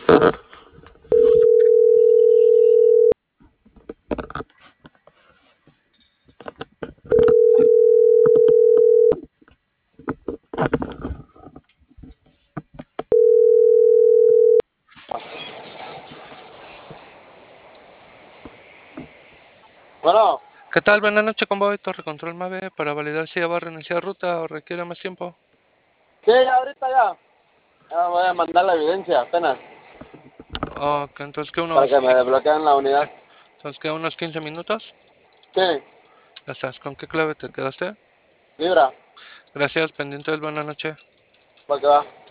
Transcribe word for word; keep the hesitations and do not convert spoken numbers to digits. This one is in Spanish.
Bueno, ¿Qué tal? Buenas noches, convoy Torre Control Mave para validar si ya va a reiniciar ruta o requiere más tiempo. sí, ya ahorita ya. Ya voy a mandar la evidencia apenas Ok, entonces que para que unos, me desbloqueen la unidad. entonces que unos quince minutos. Sí, Ya estás, ¿con qué clave te quedaste? Libra, Gracias, pendiente del buena noche. porque va.